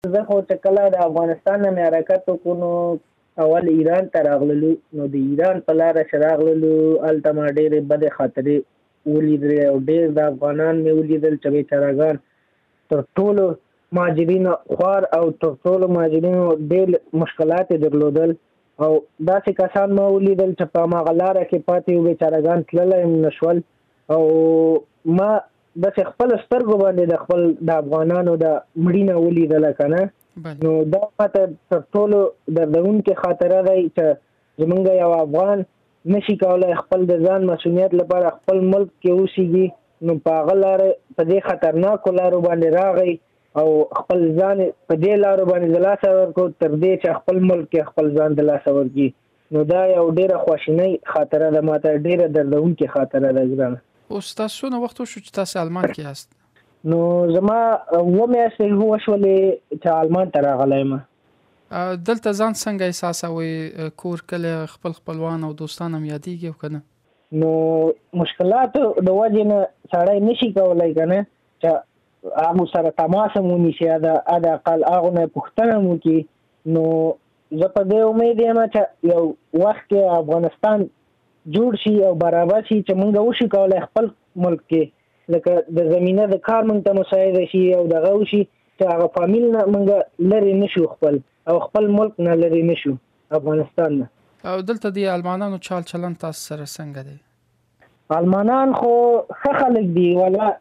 زه خو چې کله د افغانستان نه مې حرکت وکړو نو اول ایران ته راغللو، نو د ایران په لاره چې راغللو هلته ما ډېرې بدې خاطرې ولیدلې او ډېر د افغانان مې ولیدل چې بیچارهګان تر ټولو مهاجرینو خوار او تر ټولو مهاجرینو ډېر مشکلات یې درلودل او داسې کسان ما ولیدل چې په هماغه لاره کې پاتې وو، بیچارهګان تللی هم نه شول او ما داسې خپل سترګو باندې د خپل د افغانانو د مړینه ولیدله که نه، نو دا ماته تر ټولو دردونکې خاطره دی چې زمونږ یو افغان نشي کولی خپل د ځان مسؤلیت لپاره خپل ملک کې اوسېږي، نو په هغه لارې په دې خطرناکو لارو باندې راغی او خپل ځان په دې لارو باندې د لاسه ورکړو تر دې چې خپل ملک کې خپل ځان د لاسه ورکړي، نو دا یو ډېره خواشینۍ خاطره ده، ماته ډېره دردونکې خاطره ده ګرانه. اوس تاسو څونه وخت وشو چې تاسو آلمان کې یاست؟ نو زما 2 میاشتې وشولې چې آلمان ته راغلی یم. دلته ځان څنګه احساسوئ؟ کور کله خپل خپلوان او دوستان هم یادېږي او که نه؟ نو مشکلاتو د وجې نه سړی نشي کولی که نه چې هغو سره تماس هم ونیسي، د اقل هغو نه پوښتنه هم وکړي. نو زه په دې امید یم چې یو وخت کې افغانستان جوړ شي او برابر شي چې موږ وشي کولی خپل ملک کې لکه د زمینه د کار موږ ته مساعده شي او دغه وشي چې هغه فامیل نه موږ لرې نشو او خپل ملک نه لرې نشو افغانستان نه. او دلته د آلمانانو چال چلن تاسو سره څنګه دی؟ آلمانان خو ښه خلک دي، ولا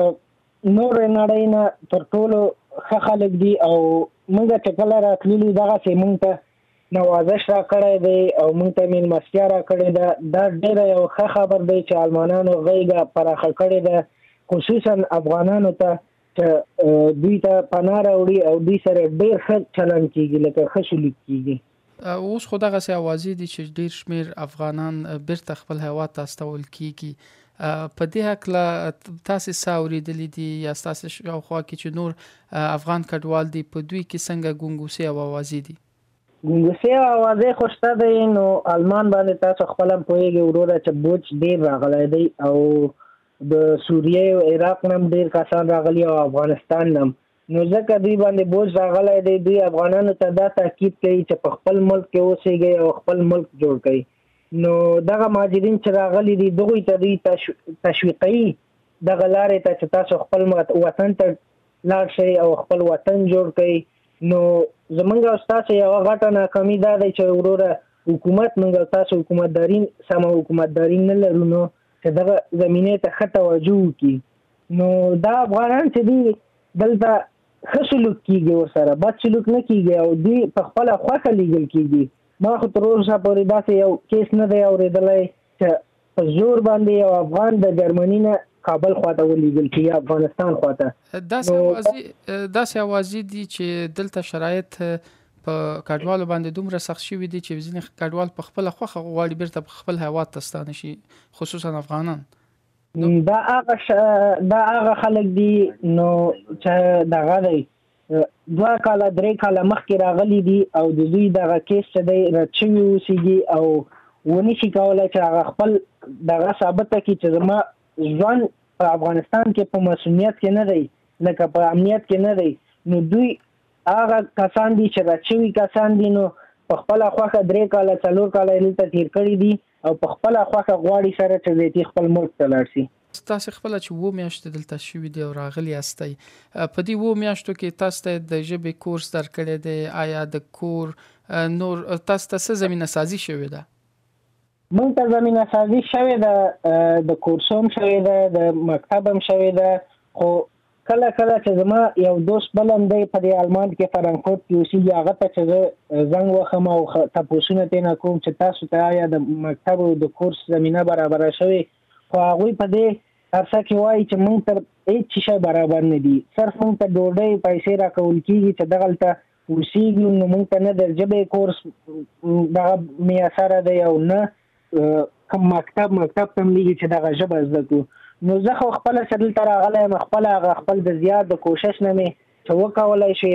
نور نړۍ نه تر ټولو ښه خلک دي او موږ چې کله راتللو دغسې موږ ته نوازش را کړی دی او موږ ته میلمستیا را کړې ده. دا ډېره یو ښه خبر دی چې آلمانانو غېږه پراخه کړې ده، خصوصا افغانانو ته چې دوی ته پناه راوړي او دوی سره ډېر ښه چلند کېږي، لکه ښه سلوک کېږي. اوس خو دغسې اوازې دي چې ډېر شمېر افغانان بیرته خپل هېواد ته استول کېږي. په دې هکله تاسې څه اورېدلي دي یا ستاسې شاوخوا کې چې نور افغان کډوال دي په دوی کې څنګه ګونګوسې او اوازې دي؟ ګونګوسې او اوازې خو شته دی. نو آلمان باندې تاسو خپله هم پوهېږئ وروره چې بوج ډېر راغلی دی او د سوریې او عراق نه هم ډېر کسان راغلي او افغانستان نه هم، نو ځکه دوی باندې بوج راغلی دی. دوی افغانانو ته دا تاکید کوي چې په خپل ملک کې اوسېږئ او خپل ملک جوړ کړئ. نو دغه مهاجرین چې راغلي دي دغوی ته دوی تشویقوي دغه لارې ته چې تاسو خپل وطن ته لاړ شئ او خپل وطن جوړ کړئ. نو زمونږ او ستاسو یوه غټه ناکامي دا دی چې وروره حکومت موږ او تاسو حکومتداري سمه حکومتداري نه لرو، نو چې دغه زمینې ته ښه توجه وکړي. نو دا افغانان چې دي دلته ښه سلوک کېږي، ورسره بد سلوک نه کېږي او دوی په خپله خوښه لیږل کېږي. ما خو تر اوسه پورې داسې یو کیس نه دی اورېدلی چې په زور باندې یو افغان د جرمني نه کابل خواته ولیږل کېږي، افغانستان خواته. داسې اوازې دي چې دلته شرایط په کډوالو باندې دومره سخت شوي دي چې ځینې کډوال په خپله خوښه غواړي بیرته په خپل هېواد ته ستانه شي، خصوصا افغانان. دا هغه خلک دي نو چې دغه دی 2 کاله 3 کاله مخکې راغلي دي او د دوی دغه کیس چې دی رد شوي اوسېږي او ونشي کولی چې هغه خپل دغه ثابته کړي چې زما ژوند په افغانستان کې په مسؤلیت کې نه دی، لکه په امنیت کې نه دی. نو دوی هغه کسان دي چې رد شوي کسان دي، نو په خپله خوښه 3 کاله 4 کاله دلته تېر کړي دي او په خپله خوښه غواړي سره چې دی خپل ملک ته لاړ شي. تاسو خپله چې 2 میاشتې دلته شوي دي او راغلي یاستئ، په دې 2 میاشتو کې تاسو ته د ژبې کورس درکړی دی؟ آیا د کور نور تاسو ته څه زمینه سازي شوې ده؟ موږ ته زمینه سازي شوې ده، د کورس هم شوې ده، د مکتب هم شوې ده. خو کله کله چې زما یو دوست بل هم دی په دې آلمان کې فرانکفورت کې اوسېږي، هغه ته چې زه زنګ وهم او تپوسونه ترېنه کوم چې تاسو ته آیا د مکتب او د کورس زمینه برابره شوې، خو هغوی په دې عرصه کې وایي چې موږ ته هېڅ شی برابر نه دي، صرف موږ ته ډوډۍ پیسې راکول کېږي چې دغلته اوسېږو، نو موږ ته نه د ژبې کورس دغه میسره دی او نه کوم مکتب ته هم لېږي چې دغه ژبه زده کړو. نو زه خو خپله چې دلته راغلی یم خپله هغه خپل د زیات د کوشش نه مې چې وکولی شي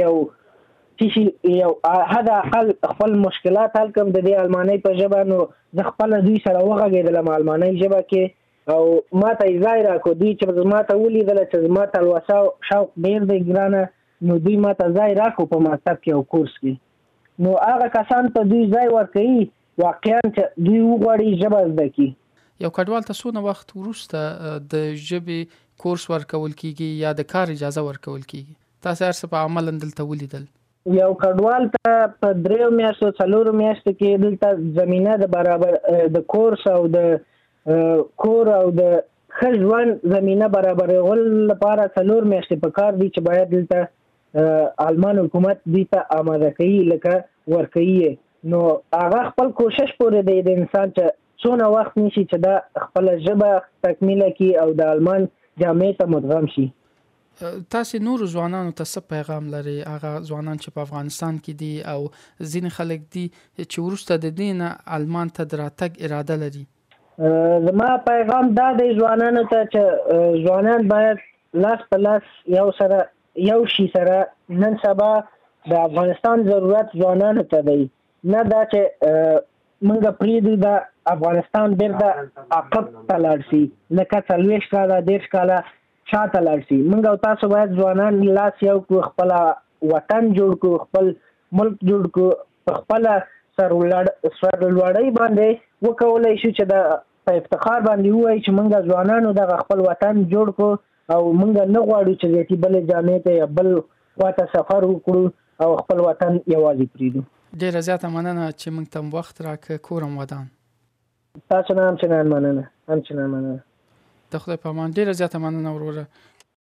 یو حد اقل خپل مشکلات حل کړم د دې المانۍ په ژبه. نو زه خپله دوی سره وغږېدلم المانۍ ژبه کې او ما ته یې ځای راکړو. دوی چې ما ته ولیدله چې زما تلوسه او شوق ډېر دی ګرانه، نو دوی ماته ځای راکو په مکتب کې او کورس کې. نو هغه کسان ته دوی ځای ورکوي واقعا چې دوی وغواړي ژبه زده کړي. یو کډوال ته څونه وخت وروسته د ژبې کورس ورکول کیږي یا د کار اجازه ورکول کیږي؟ تاسو هر څه په عمل دلته ولیدل. یو کډوال ته په 3 میاشتو 4 میاشتو کې دلته زمينه د برابر د کورس او د کور او د خځوان زمينه برابرول لپاره 4 میاشتې په کار دي چې باید دلته آلمان حکومت دې ته آماده کوي لکه ورکوي. نو هغه خپل کوشش پورې دی د انسان چې څونه وخت نشي چې دا خپل ژبه تکمیله کړي او د آلمان جامعې ته مدغم شي. تاسو نور ځوانانو ته څه پیغام لري؟ هغه ځوانان چې په افغانستان کې دي او ځینې خلک دي چې ورسته د دین آلمان ته دراتګ اراده لري. زما پیغام دا دی ځوانانو ته چې ځوانان باید لاس په لاس یو شي سره نن سبا د افغانستان ضرورت ځوانانو ته دی، نه دا چې منګه پریدو د افغانستان بیرته عقب ته لاړ شي لکه 40 کاله 10 کاله شاته لاړ شي. منګه تاسو باید ځوانان لاس یو کو خپل وطن جوړ کو، خپل ملک جوړ کو، خپل سرلوړی باندې وکولای شو چې د په افتخار باندې وایي چې منګه ځوانانو د خپل وطن جوړ کو او منګه نه غواړو چې دې بل جامې ته بل واته سفر وکړو او خپل وطن یوازې پریدو. ډیره زیاته مننه چې موږ ته وخت راکړ. کورم ودان. تاسو نه هم چنان مننه. د خدای په امان. ډیره زیاته مننه وروره.